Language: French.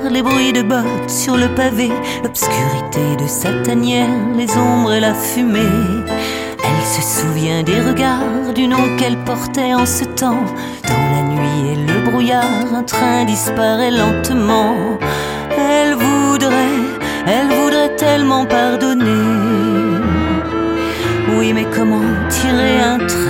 les bruits de bottes sur le pavé, l'obscurité de sa tanière, les ombres et la fumée. Elle se souvient des regards, du nom qu'elle portait en ce temps. Dans la nuit et le brouillard, un train disparaît lentement. Elle voudrait tellement pardonner. Oui, mais comment tirer un train